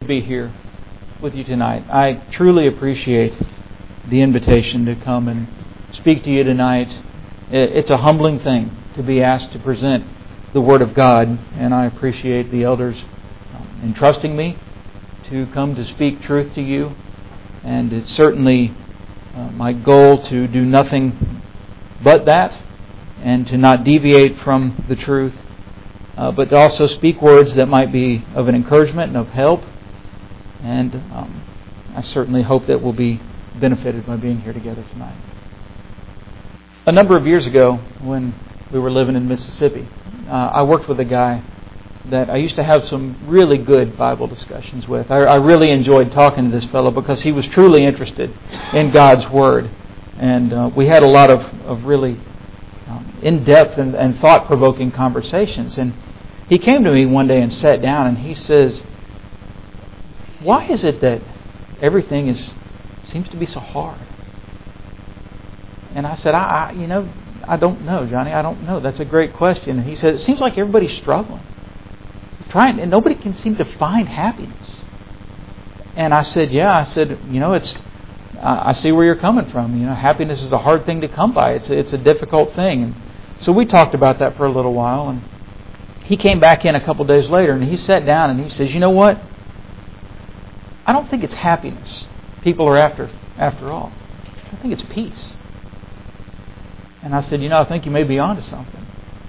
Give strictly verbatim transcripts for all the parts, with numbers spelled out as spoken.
be here with you tonight. I truly appreciate the invitation to come and speak to you tonight. It's a humbling thing to be asked to present the Word of God, and I appreciate the elders entrusting me to come to speak truth to you. And it's certainly uh, my goal to do nothing but that, and to not deviate from the truth, uh, but to also speak words that might be of an encouragement and of help. And um, I certainly hope that we'll be benefited by being here together tonight. A number of years ago, when we were living in Mississippi, uh, I worked with a guy that I used to have some really good Bible discussions with. I, I really enjoyed talking to this fellow because he was truly interested in God's Word. And uh, we had a lot of, of really um, in-depth and, and thought-provoking conversations. And he came to me one day and sat down and he says, "Why is it that everything is seems to be so hard?" And I said, I, I you know, I don't know, Johnny. I don't know. That's a great question. And he said, "It seems like everybody's struggling. Trying, and nobody can seem to find happiness." And I said, yeah, I said, you know, it's, uh, I see where you're coming from. You know, happiness is a hard thing to come by. It's a, it's a difficult thing. And so we talked about that for a little while. And he came back in a couple days later and he sat down and he says, "You know what? I don't think it's happiness people are after, after all. I think it's peace." And I said, "You know, I think you may be onto something."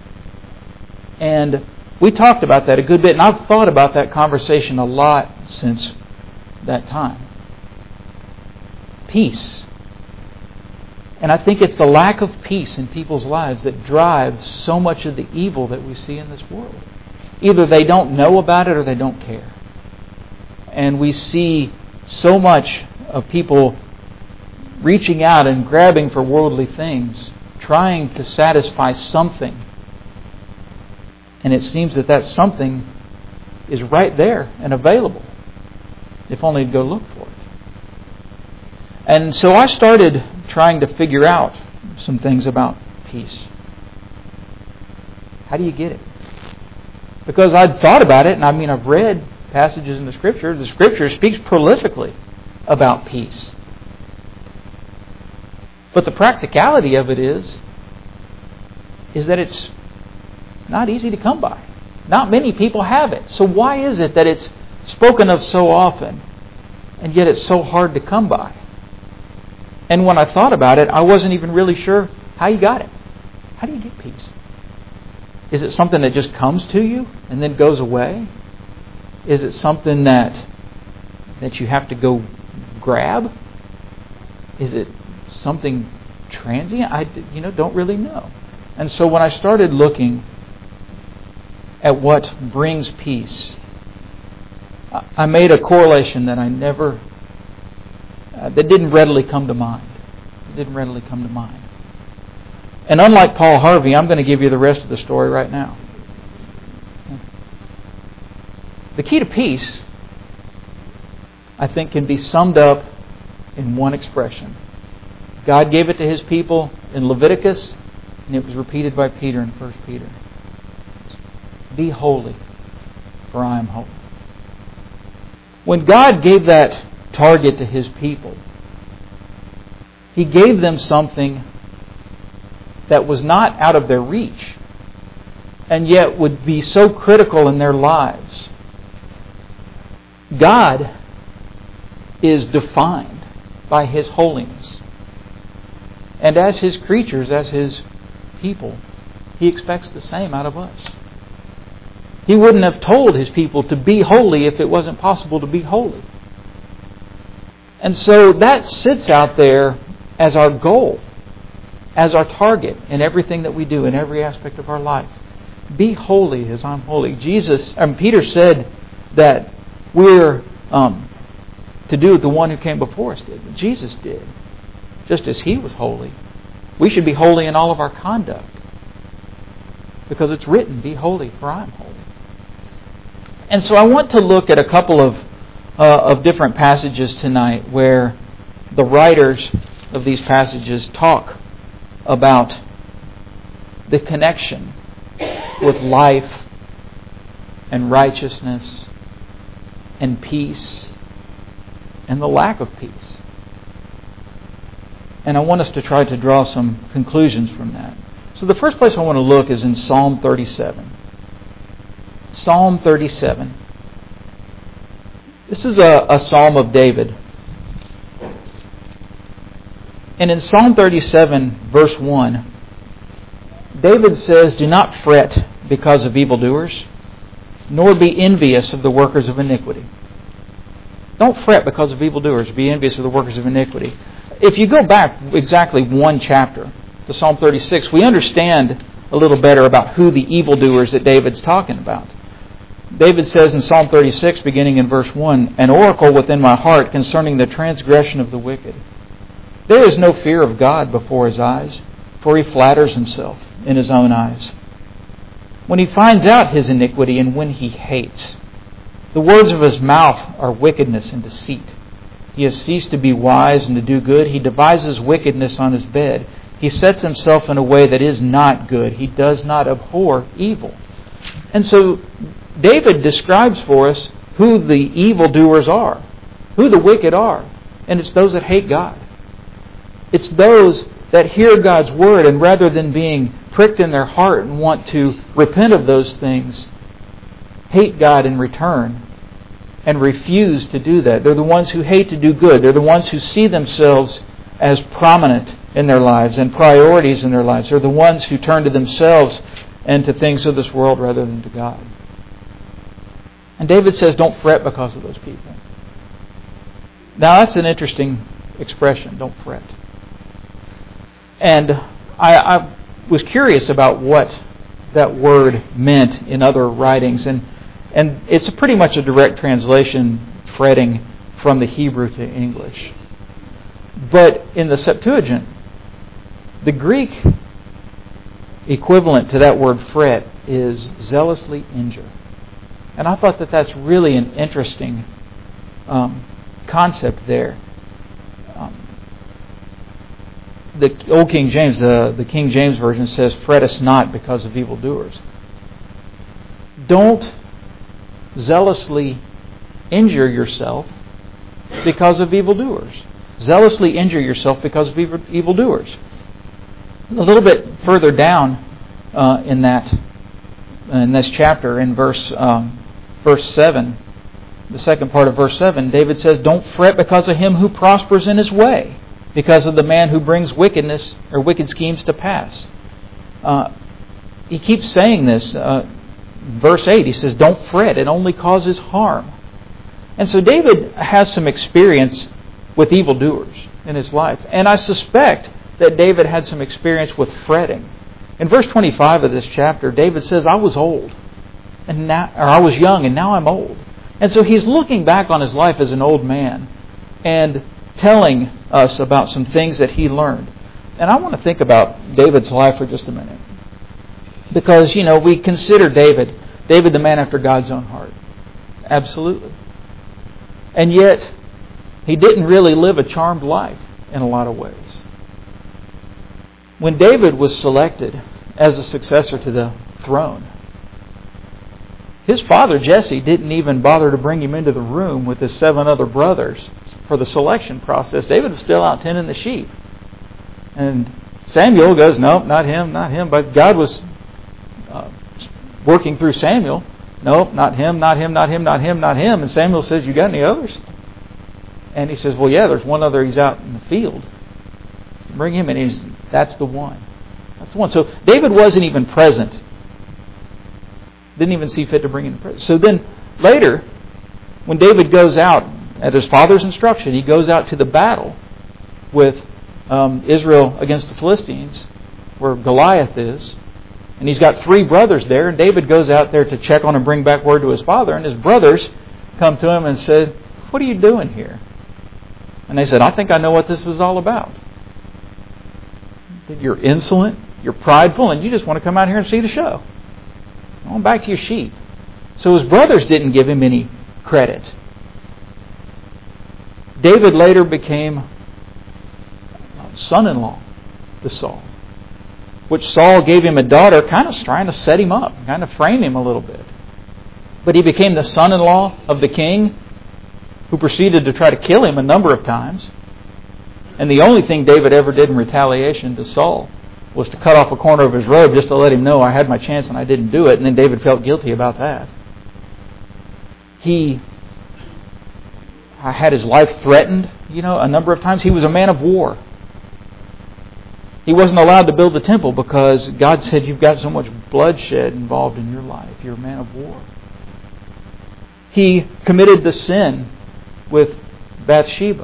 And we talked about that a good bit, and I've thought about that conversation a lot since that time. Peace. And I think it's the lack of peace in people's lives that drives so much of the evil that we see in this world. Either they don't know about it or they don't care. And we see so much of people reaching out and grabbing for worldly things, trying to satisfy something. And it seems that that something is right there and available, if only to go look for it. And so I started trying to figure out some things about peace. How do you get it? Because I'd thought about it, and I mean, I've read passages in the Scripture. The Scripture speaks prolifically about peace. But the practicality of it is, is that it's not easy to come by. Not many people have it. So why is it that it's spoken of so often, and yet it's so hard to come by? And when I thought about it, I wasn't even really sure how you got it. How do you get peace? Is it something that just comes to you and then goes away? Is it something that that you have to go grab? Is it something transient? I you know don't really know. And so when I started looking at what brings peace, I made a correlation that I never, uh, that didn't readily come to mind. It didn't readily come to mind. And unlike Paul Harvey, I'm going to give you the rest of the story right now. The key to peace, I think, can be summed up in one expression. God gave it to His people in Leviticus, and it was repeated by Peter in First Peter. Be holy, for I am holy. When God gave that target to His people, He gave them something that was not out of their reach, and yet would be so critical in their lives. God is defined by His holiness. And as His creatures, as His people, He expects the same out of us. He wouldn't have told His people to be holy if it wasn't possible to be holy. And so that sits out there as our goal, as our target in everything that we do, in every aspect of our life. Be holy as I'm holy. Jesus, and Peter said that we're um, to do what the one who came before us did. But Jesus did, just as He was holy. We should be holy in all of our conduct, because it's written, "Be holy, for I am holy." And so I want to look at a couple of uh, of different passages tonight where the writers of these passages talk about the connection with life and righteousness and peace and the lack of peace. And I want us to try to draw some conclusions from that. So the first place I want to look is in Psalm thirty-seven. Psalm thirty-seven. This is a, a psalm of David. And in Psalm thirty-seven, verse one, David says, "Do not fret because of evildoers, nor be envious of the workers of iniquity." Don't fret because of evildoers. Be envious of the workers of iniquity. If you go back exactly one chapter to Psalm thirty-six, we understand a little better about who the evildoers that David's talking about. David says in Psalm thirty-six, beginning in verse one, "An oracle within my heart concerning the transgression of the wicked. There is no fear of God before his eyes, for he flatters himself in his own eyes. When he finds out his iniquity and when he hates, the words of his mouth are wickedness and deceit. He has ceased to be wise and to do good. He devises wickedness on his bed. He sets himself in a way that is not good. He does not abhor evil." And so David describes for us who the evildoers are, who the wicked are. And it's those that hate God. It's those that hear God's word and rather than being pricked in their heart and want to repent of those things, hate God in return and refuse to do that. They're the ones who hate to do good. They're the ones who see themselves as prominent in their lives and priorities in their lives. They're the ones who turn to themselves and to things of this world rather than to God. And David says, don't fret because of those people. Now that's an interesting expression, don't fret. And I, I was curious about what that word meant in other writings. And, and it's a pretty much a direct translation, fretting, from the Hebrew to English. But in the Septuagint, the Greek equivalent to that word fret is zealously injure. And I thought that that's really an interesting um, concept there. Um, the Old King James, the, the King James Version says, "Fret us not because of evildoers." Don't zealously injure yourself because of evildoers. Zealously injure yourself because of evil, evildoers. A little bit further down uh, in that in this chapter, in verse um, verse seven, the second part of verse seven, David says, "Don't fret because of him who prospers in his way, because of the man who brings wickedness or wicked schemes to pass." Uh, he keeps saying this. Uh, verse eight, he says, "Don't fret; it only causes harm." And so David has some experience with evildoers in his life, and I suspect that David had some experience with fretting. In verse twenty-five of this chapter, David says, "I was old, and now, or I was young, and now I'm old." And so he's looking back on his life as an old man and telling us about some things that he learned. And I want to think about David's life for just a minute. Because, you know, we consider David, David the man after God's own heart. Absolutely. And yet, he didn't really live a charmed life in a lot of ways. When David was selected as a successor to the throne, his father Jesse didn't even bother to bring him into the room with his seven other brothers for the selection process. David was still out tending the sheep. And Samuel goes, "Nope, not him, not him." But God was uh, working through Samuel. "Nope, not him, not him, not him, not him, not him." And Samuel says, "You got any others?" And he says, "Well, yeah, there's one other. He's out in the field. So bring him in." He's, that's the one. That's the one. So David wasn't even present. Didn't even see fit to bring him present. So then later, when David goes out at his father's instruction, he goes out to the battle with um, Israel against the Philistines, where Goliath is. And he's got three brothers there. And David goes out there to check on and bring back word to his father. And his brothers come to him and said, "What are you doing here?" And they said, "I think I know what this is all about. You're insolent, you're prideful, and you just want to come out here and see the show. Go on back to your sheep." So his brothers didn't give him any credit. David later became son-in-law to Saul, which Saul gave him a daughter, kind of trying to set him up, kind of frame him a little bit. But he became the son-in-law of the king, who proceeded to try to kill him a number of times. And the only thing David ever did in retaliation to Saul was to cut off a corner of his robe just to let him know I had my chance and I didn't do it. And then David felt guilty about that. He had his life threatened, you know, a number of times. He was a man of war. He wasn't allowed to build the temple because God said, you've got so much bloodshed involved in your life. You're a man of war. He committed the sin with Bathsheba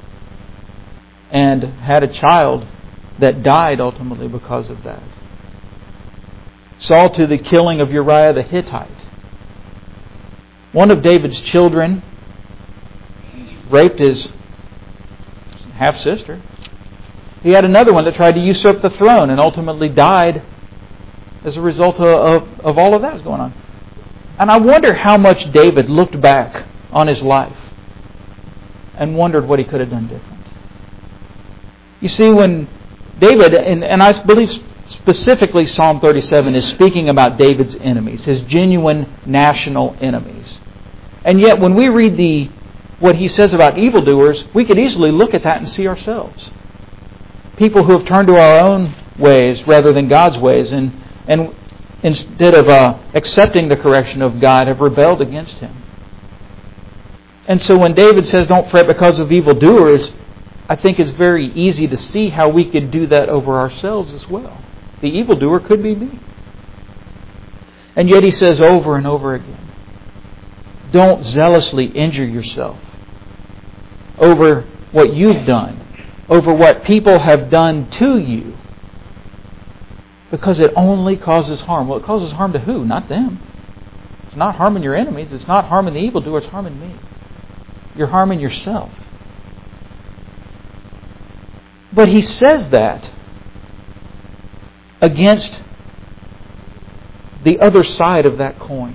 and had a child that died ultimately because of that. Saw to the killing of Uriah the Hittite. One of David's children raped his half-sister. He had another one that tried to usurp the throne and ultimately died as a result of, of, of all of that was going on. And I wonder how much David looked back on his life and wondered what he could have done different. You see, when David, and, and I believe specifically Psalm thirty-seven is speaking about David's enemies, his genuine national enemies. And yet when we read the what he says about evildoers, we could easily look at that and see ourselves. People who have turned to our own ways rather than God's ways, and, and instead of uh, accepting the correction of God, have rebelled against Him. And so when David says, don't fret because of evildoers, I think it's very easy to see how we could do that over ourselves as well. The evildoer could be me. And yet he says over and over again, don't zealously injure yourself over what you've done, over what people have done to you, because it only causes harm. Well, it causes harm to who? Not them. It's not harming your enemies. It's not harming the evildoer. It's harming me. You're harming yourself. But he says that against the other side of that coin.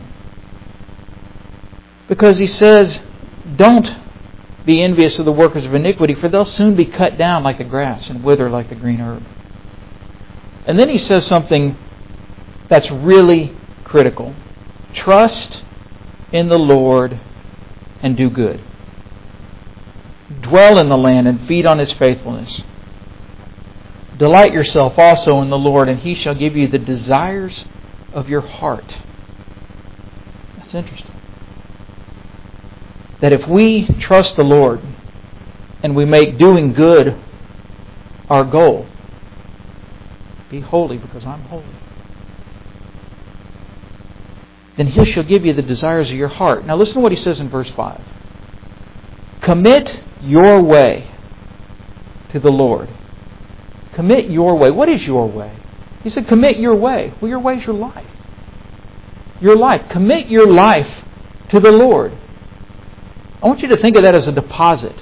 Because he says, don't be envious of the workers of iniquity, for they'll soon be cut down like the grass and wither like the green herb. And then he says something that's really critical. Trust in the Lord and do good. Dwell in the land and feed on His faithfulness. Delight yourself also in the Lord, and He shall give you the desires of your heart. That's interesting. That if we trust the Lord and we make doing good our goal, be holy because I'm holy, then He shall give you the desires of your heart. Now listen to what He says in verse five. Commit your way to the Lord. Commit your way. What is your way? He said, commit your way. Well, your way is your life. Your life. Commit your life to the Lord. I want you to think of that as a deposit.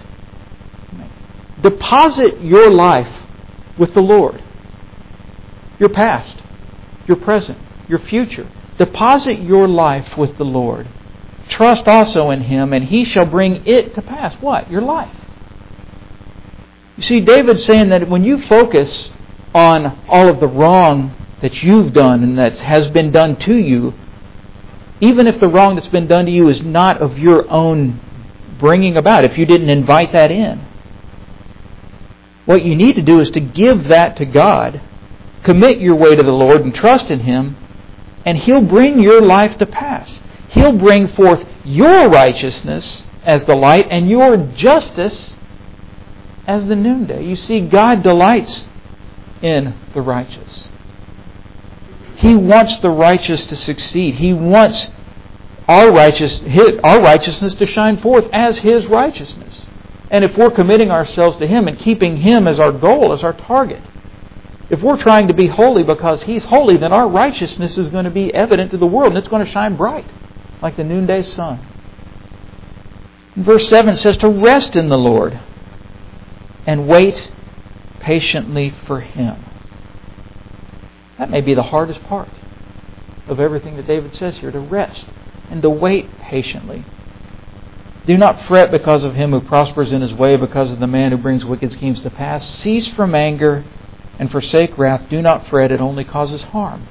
Deposit your life with the Lord. Your past, your present, your future. Deposit your life with the Lord. Trust also in Him, and He shall bring it to pass. What? Your life. You see, David's saying that when you focus on all of the wrong that you've done and that has been done to you, even if the wrong that's been done to you is not of your own bringing about, if you didn't invite that in, what you need to do is to give that to God, commit your way to the Lord and trust in Him, and He'll bring your life to pass. He'll bring forth your righteousness as the light and your justice as the noonday. You see, God delights in the righteous. He wants the righteous to succeed. He wants our righteous, his, our righteousness to shine forth as His righteousness. And if we're committing ourselves to Him and keeping Him as our goal, as our target, if we're trying to be holy because He's holy, then our righteousness is going to be evident to the world and it's going to shine bright like the noonday sun. And verse seven says to rest in the Lord and wait patiently for Him. That may be the hardest part of everything that David says here, to rest and to wait patiently. Do not fret because of him who prospers in his way, because of the man who brings wicked schemes to pass. Cease from anger and forsake wrath. Do not fret, it only causes harm.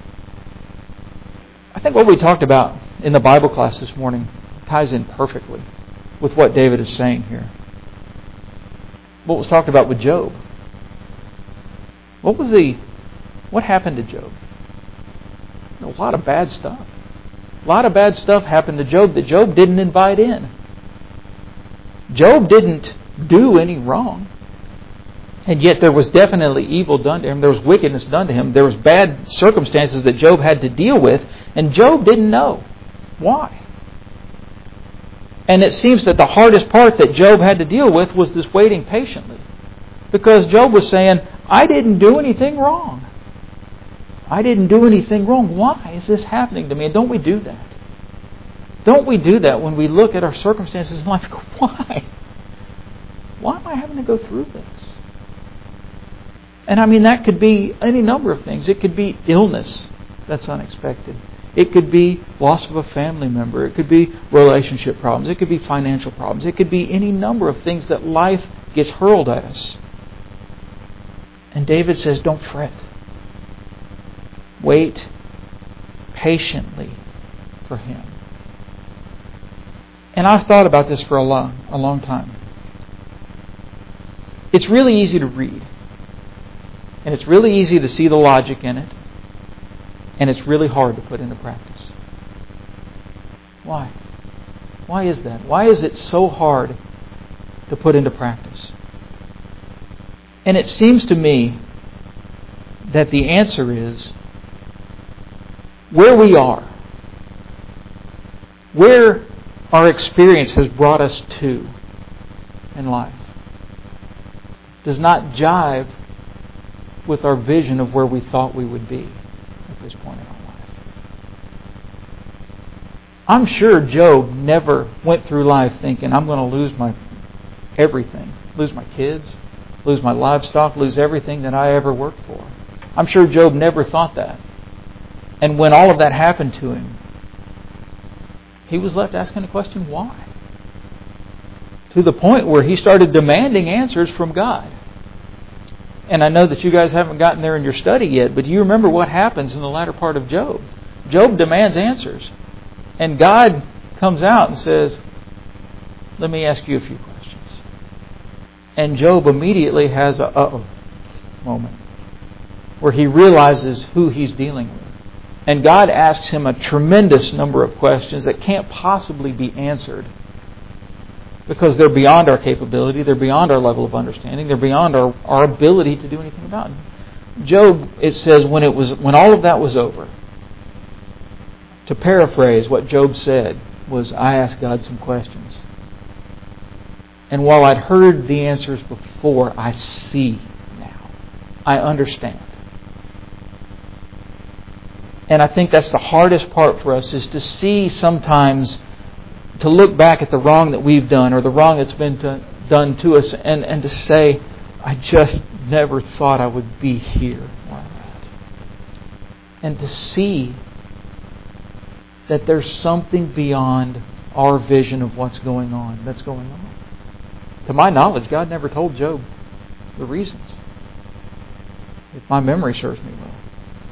I think what we talked about in the Bible class this morning ties in perfectly with what David is saying here. What was talked about with Job? What was the what happened to Job? A lot of bad stuff. A lot of bad stuff happened to Job that Job didn't invite in. Job didn't do any wrong. And yet there was definitely evil done to him. There was wickedness done to him. There was bad circumstances that Job had to deal with. And Job didn't know why. And it seems that the hardest part that Job had to deal with was this waiting patiently. Because Job was saying, I didn't do anything wrong. I didn't do anything wrong. Why is this happening to me? And don't we do that? Don't we do that when we look at our circumstances in life and go, why? Why am I having to go through this? And I mean, that could be any number of things. It could be illness that's unexpected. It could be loss of a family member. It could be relationship problems. It could be financial problems. It could be any number of things that life gets hurled at us. And David says, don't fret. Wait patiently for Him. And I've thought about this for a long, a long time. It's really easy to read. And it's really easy to see the logic in it. And it's really hard to put into practice. Why? Why is that? Why is it so hard to put into practice? And it seems to me that the answer is where we are, where our experience has brought us to in life, does not jive with our vision of where we thought we would be at this point in our life. I'm sure Job never went through life thinking, I'm going to lose my everything, lose my kids, lose my livestock, lose everything that I ever worked for. I'm sure Job never thought that. And when all of that happened to him, he was left asking the question, why? To the point where he started demanding answers from God. And I know that you guys haven't gotten there in your study yet, but do you remember what happens in the latter part of Job? Job demands answers. And God comes out and says, let me ask you a few questions. And Job immediately has a uh-oh moment where he realizes who he's dealing with. And God asks him a tremendous number of questions that can't possibly be answered because they're beyond our capability, they're beyond our level of understanding, they're beyond our, our ability to do anything about it. Job, it says, when it was when all of that was over, to paraphrase what Job said, was, I asked God some questions. And while I'd heard the answers before, I see now. I understand. And I think that's the hardest part for us, is to see sometimes, to look back at the wrong that we've done or the wrong that's been to, done to us and, and to say, I just never thought I would be here where I'm at. And to see that there's something beyond our vision of what's going on, that's going on. To my knowledge, God never told Job the reasons, if my memory serves me well.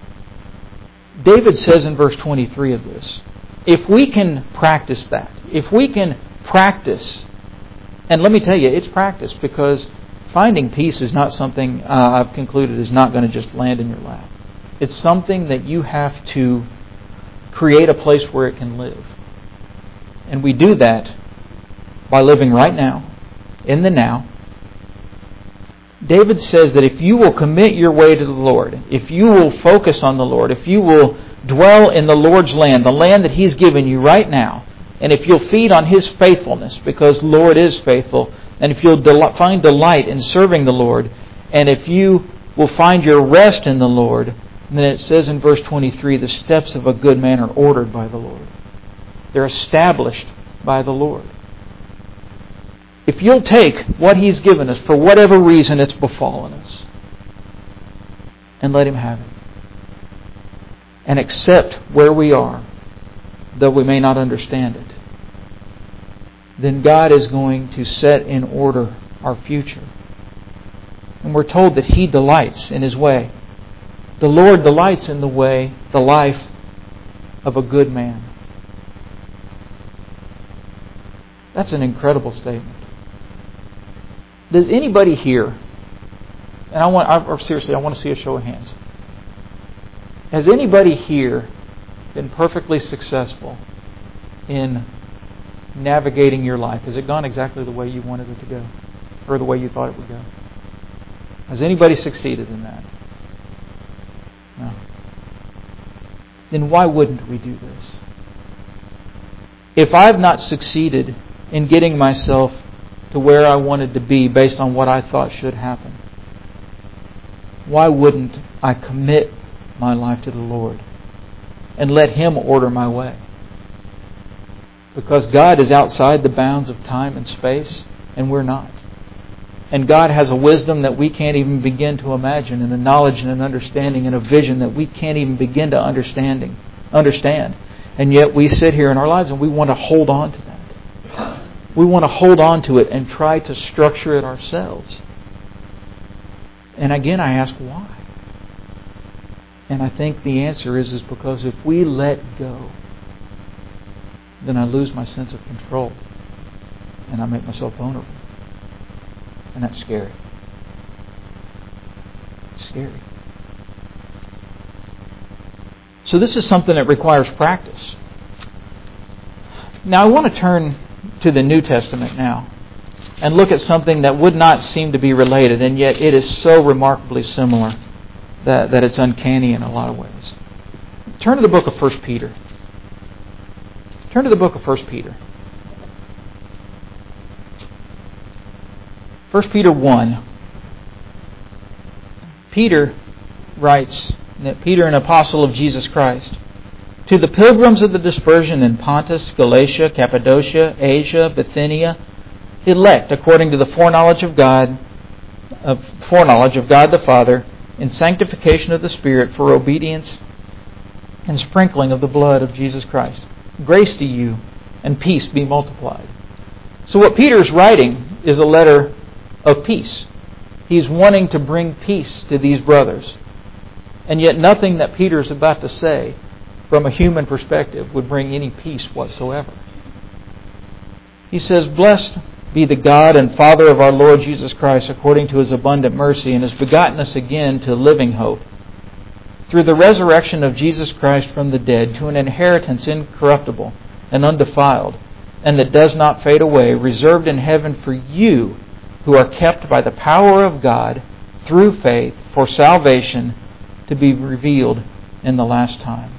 David says in verse twenty-three of this, if we can practice that, if we can practice, and let me tell you, it's practice, because finding peace is not something uh, I've concluded is not going to just land in your lap. It's something that you have to create a place where it can live. And we do that by living right now, in the now. David says that if you will commit your way to the Lord, if you will focus on the Lord, if you will dwell in the Lord's land, the land that He's given you right now, and if you'll feed on His faithfulness, because the Lord is faithful, and if you'll del- find delight in serving the Lord, and if you will find your rest in the Lord, then it says in verse twenty-three, the steps of a good man are ordered by the Lord. They're established by the Lord. If you'll take what He's given us, for whatever reason it's befallen us, and let Him have it, and accept where we are, though we may not understand it, then God is going to set in order our future. And we're told that He delights in His way. The Lord delights in the way, the life of a good man. That's an incredible statement. Does anybody here, and I want, I, or seriously, I want to see a show of hands. Has anybody here been perfectly successful in navigating your life? Has it gone exactly the way you wanted it to go? Or the way you thought it would go? Has anybody succeeded in that? No. Then why wouldn't we do this? If I've not succeeded in getting myself to where I wanted to be based on what I thought should happen, why wouldn't I commit my life to the Lord and let Him order my way? Because God is outside the bounds of time and space, and we're not. And God has a wisdom that we can't even begin to imagine, and a knowledge and an understanding and a vision that we can't even begin to understanding, understand. And yet we sit here in our lives and we want to hold on to that. We want to hold on to it and try to structure it ourselves. And again, I ask why? And I think the answer is, is because if we let go, then I lose my sense of control. And I make myself vulnerable. And that's scary. It's scary. So this is something that requires practice. Now I want to turn to the New Testament now and look at something that would not seem to be related, and yet it is so remarkably similar that, that it's uncanny in a lot of ways. Turn to the book of First Peter. Turn to the book of First Peter. First Peter one. Peter writes, that Peter, an apostle of Jesus Christ, to the pilgrims of the dispersion in Pontus, Galatia, Cappadocia, Asia, Bithynia, elect according to the foreknowledge of God, of foreknowledge of God the Father, in sanctification of the Spirit for obedience and sprinkling of the blood of Jesus Christ. Grace to you and peace be multiplied. So what Peter's writing is a letter of peace. He's wanting to bring peace to these brothers. And yet nothing that Peter's about to say from a human perspective would bring any peace whatsoever. He says, blessed be the God and Father of our Lord Jesus Christ, according to His abundant mercy, and has begotten us again to living hope, through the resurrection of Jesus Christ from the dead, to an inheritance incorruptible and undefiled, and that does not fade away, reserved in heaven for you, who are kept by the power of God through faith for salvation to be revealed in the last time.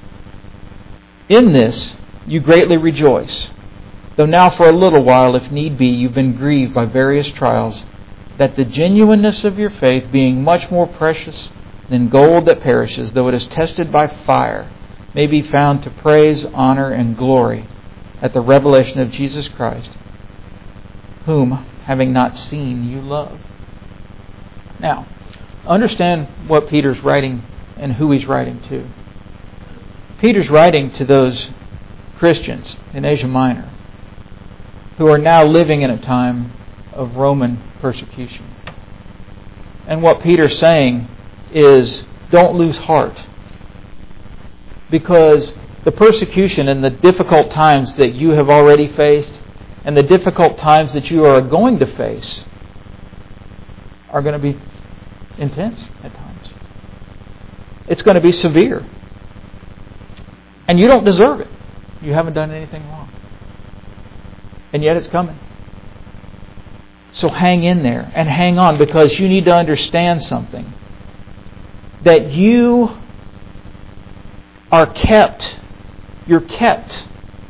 In this you greatly rejoice, though now for a little while, if need be, you've been grieved by various trials, that the genuineness of your faith, being much more precious than gold that perishes, though it is tested by fire, may be found to praise, honor, and glory at the revelation of Jesus Christ, whom, having not seen, you love. Now, understand what Peter's writing and who he's writing to. Peter's writing to those Christians in Asia Minor who are now living in a time of Roman persecution. And what Peter's saying is, don't lose heart. Because the persecution and the difficult times that you have already faced and the difficult times that you are going to face are going to be intense at times. It's going to be severe. And you don't deserve it. You haven't done anything wrong. And yet it's coming. So hang in there and hang on, because you need to understand something. That you are kept, you're kept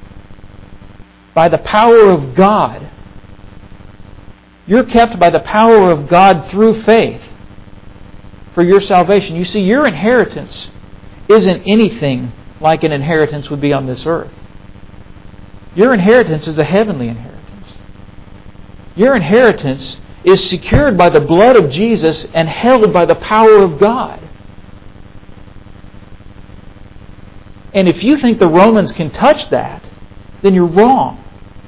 by the power of God. You're kept by the power of God through faith for your salvation. You see, your inheritance isn't anything like an inheritance would be on this earth. Your inheritance is a heavenly inheritance. Your inheritance is secured by the blood of Jesus and held by the power of God. And if you think the Romans can touch that, then you're wrong.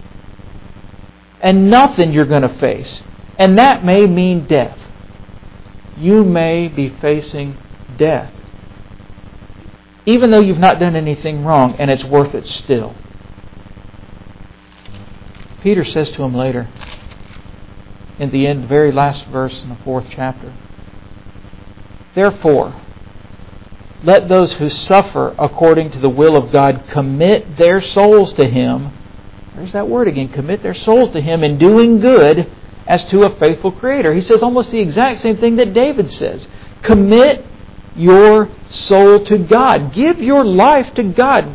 And nothing you're going to face. And that may mean death. You may be facing death. Even though you've not done anything wrong, and it's worth it still. Peter says to him later, in the end, very last verse in the fourth chapter, "Therefore, let those who suffer according to the will of God commit their souls to Him." There's that word again, commit their souls to Him in doing good as to a faithful Creator. He says almost the exact same thing that David says. Commit your soul to God. Give your life to God.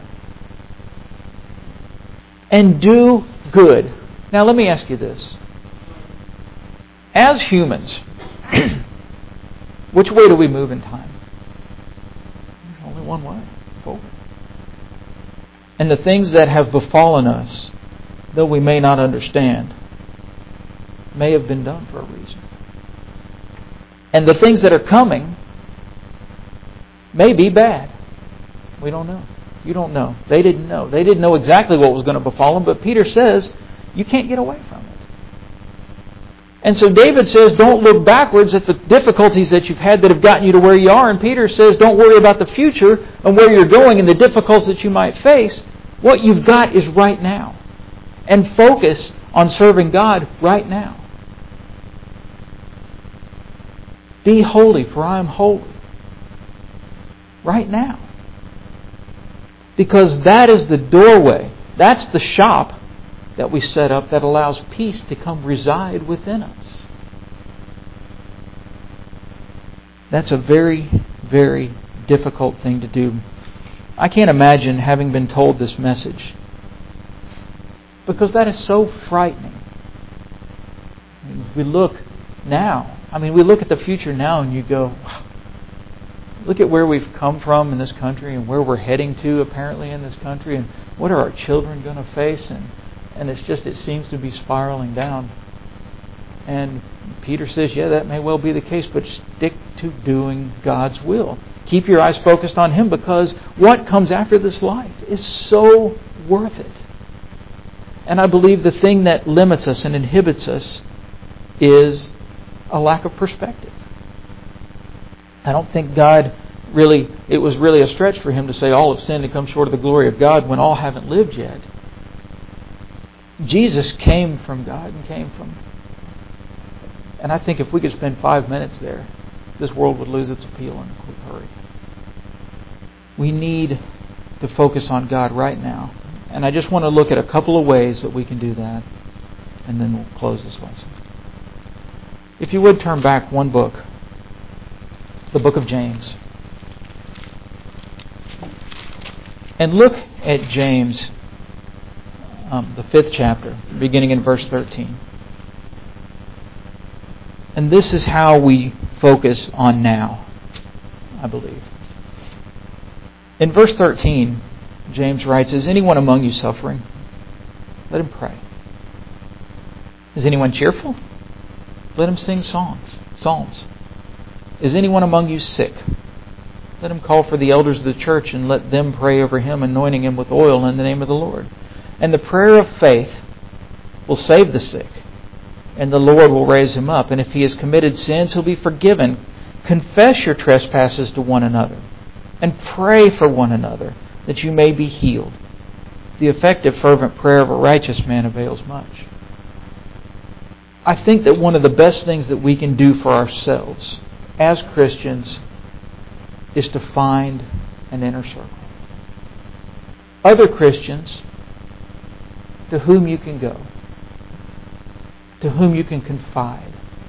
And do good. Now let me ask you this. As humans, which way do we move in time? There's only one way, forward. And the things that have befallen us, though we may not understand, may have been done for a reason. And the things that are coming may be bad. We don't know. You don't know. They didn't know. They didn't know exactly what was going to befall them, but Peter says you can't get away from it. And so David says, don't look backwards at the difficulties that you've had that have gotten you to where you are. And Peter says, don't worry about the future and where you're going and the difficulties that you might face. What you've got is right now. And focus on serving God right now. Be holy, for I am holy. Right now. Because that is the doorway. That's the shop that we set up that allows peace to come reside within us. That's a very, very difficult thing to do. I can't imagine having been told this message, because that is so frightening. We look now, I mean, we look at the future now and you go, look at where we've come from in this country and where we're heading to apparently in this country, and what are our children going to face, and And it's just, it seems to be spiraling down. And Peter says, yeah, that may well be the case, but stick to doing God's will. Keep your eyes focused on Him, because what comes after this life is so worth it. And I believe the thing that limits us and inhibits us is a lack of perspective. I don't think God really, it was really a stretch for Him to say all have sinned and come short of the glory of God when all haven't lived yet. Jesus came from God and came from... And I think if we could spend five minutes there, this world would lose its appeal in a quick hurry. We need to focus on God right now. And I just want to look at a couple of ways that we can do that, and then we'll close this lesson. If you would turn back one book, the book of James. And look at James, um, the fifth chapter, beginning in verse thirteen. And this is how we focus on now, I believe. In verse thirteen, James writes, "Is anyone among you suffering? Let him pray. Is anyone cheerful? Let him sing songs, psalms. Is anyone among you sick? Let him call for the elders of the church and let them pray over him, anointing him with oil in the name of the Lord. And the prayer of faith will save the sick, and the Lord will raise him up. And if he has committed sins, he'll be forgiven. Confess your trespasses to one another, and pray for one another, that you may be healed. The effective, fervent prayer of a righteous man avails much." I think that one of the best things that we can do for ourselves as Christians is to find an inner circle. Other Christians to whom you can go, to whom you can confide,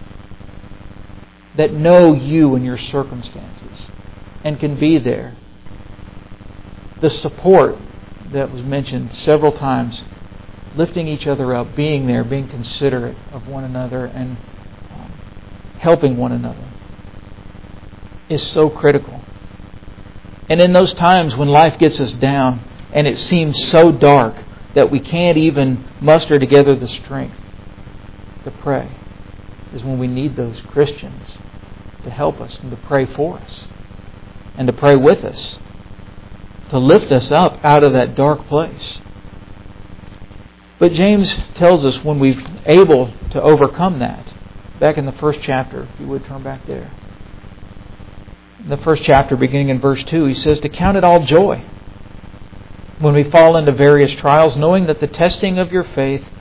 that know you and your circumstances and can be there. The support that was mentioned several times, lifting each other up, being there, being considerate of one another, and um, helping one another is so critical. And in those times when life gets us down and it seems so dark that we can't even muster together the strength to pray, is when we need those Christians to help us and to pray for us and to pray with us, to lift us up out of that dark place. But James tells us when we're able to overcome that, back in the first chapter, if you would turn back there. In the first chapter, beginning in verse two, he says to count it all joy when we fall into various trials, knowing that the testing of your faith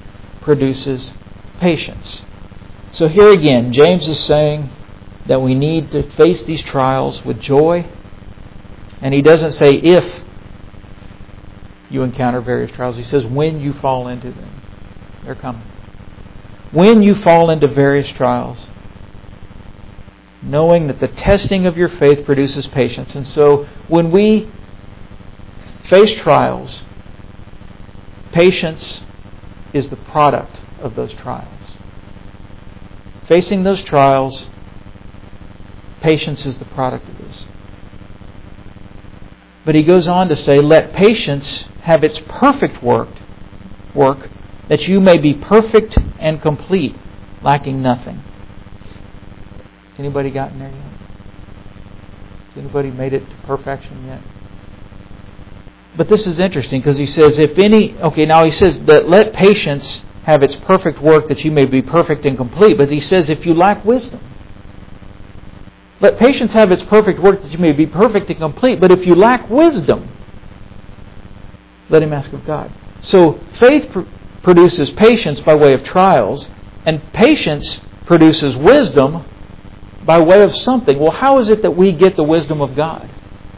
produces patience. So here again, James is saying that we need to face these trials with joy. And he doesn't say if you encounter various trials. He says when you fall into them. They're coming. When you fall into various trials, knowing that the testing of your faith produces patience. And so when we face trials, patience is the product of those trials. Facing those trials, patience is the product of this. But he goes on to say, let patience have its perfect work, work that you may be perfect and complete, lacking nothing. Anybody gotten there yet? Has anybody made it to perfection yet? But this is interesting because he says, if any... Okay, now he says that let patience have its perfect work that you may be perfect and complete. But he says if you lack wisdom. Let patience have its perfect work that you may be perfect and complete. But if you lack wisdom, let him ask of God. So faith pr- produces patience by way of trials, and patience produces wisdom by way of something. Well, how is it that we get the wisdom of God?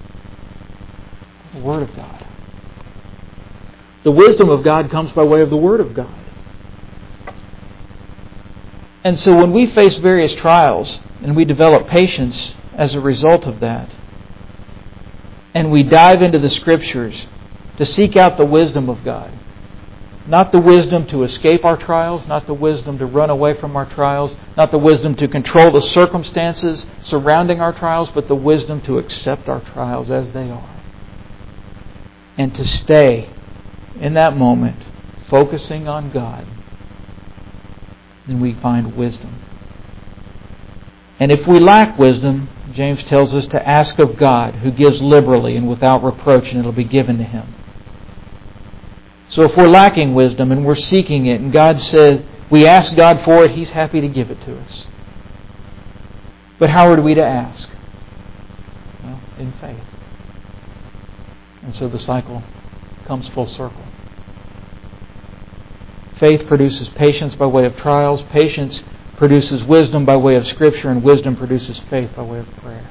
The Word of God. The wisdom of God comes by way of the Word of God. And so when we face various trials and we develop patience as a result of that, and we dive into the Scriptures to seek out the wisdom of God, not the wisdom to escape our trials, not the wisdom to run away from our trials, not the wisdom to control the circumstances surrounding our trials, but the wisdom to accept our trials as they are. And to stay in that moment focusing on God, then we find wisdom. And if we lack wisdom, James tells us to ask of God, who gives liberally and without reproach, and it will be given to Him. So if we're lacking wisdom and we're seeking it, and God says, we ask God for it, He's happy to give it to us. But how are we to ask? Well, in faith. And so the cycle comes full circle. Faith produces patience by way of trials. Patience produces wisdom by way of Scripture, and wisdom produces faith by way of prayer.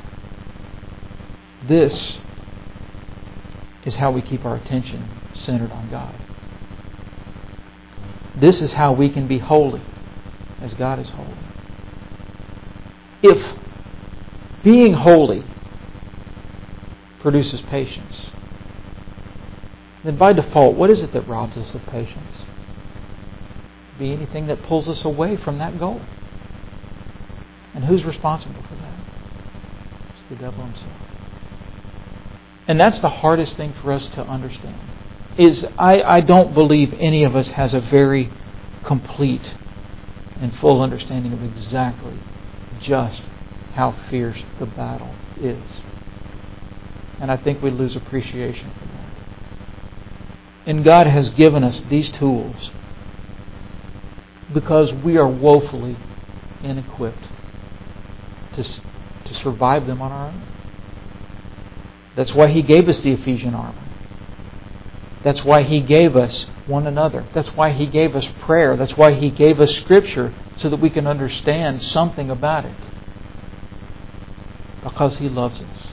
This is how we keep our attention centered on God. This is how we can be holy as God is holy. If being holy produces patience, then by default, what is it that robs us of patience? Be anything that pulls us away from that goal. And who's responsible for that? It's the devil himself. And that's the hardest thing for us to understand. Is I, I don't believe any of us has a very complete and full understanding of exactly just how fierce the battle is. And I think we lose appreciation for that. And God has given us these tools because we are woefully inequipped to, to survive them on our own. That's why He gave us the Ephesian armor. That's why He gave us one another. That's why He gave us prayer. That's why He gave us Scripture, so that we can understand something about it. Because He loves us.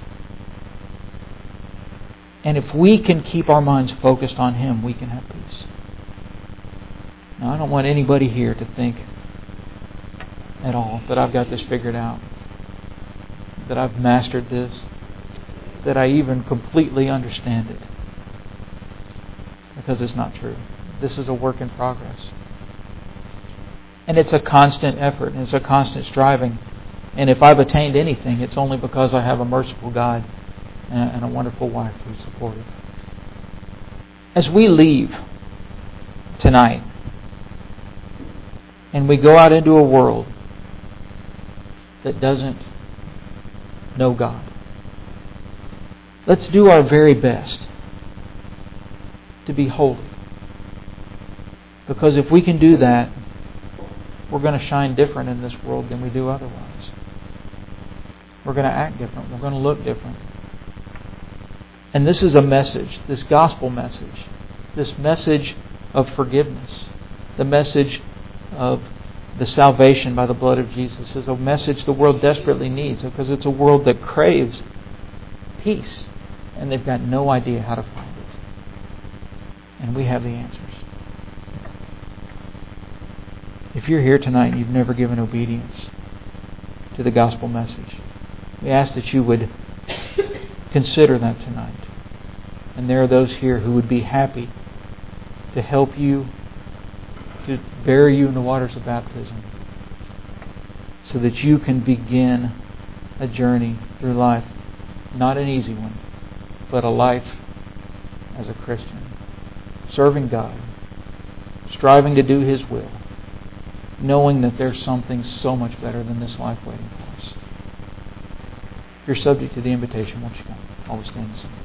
And if we can keep our minds focused on Him, we can have peace. Now, I don't want anybody here to think at all that I've got this figured out, that I've mastered this, that I even completely understand it. Because it's not true. This is a work in progress. And it's a constant effort, and it's a constant striving. And if I've attained anything, it's only because I have a merciful God and a wonderful wife who's supportive. As we leave tonight, and we go out into a world that doesn't know God, let's do our very best to be holy. Because if we can do that, we're going to shine different in this world than we do otherwise. We're going to act different. We're going to look different. And this is a message, this gospel message, this message of forgiveness, The message of the salvation by the blood of Jesus is a message the world desperately needs, because it's a world that craves peace, and they've got no idea how to find it. And we have the answers. If you're here tonight and you've never given obedience to the gospel message, we ask that you would consider that tonight. And there are those here who would be happy to help you, to bury you in the waters of baptism, so that you can begin a journey through life. Not an easy one, but a life as a Christian, serving God, striving to do His will, knowing that there's something so much better than this life waiting for us. If you're subject to the invitation, won't you come? Always stand and sing.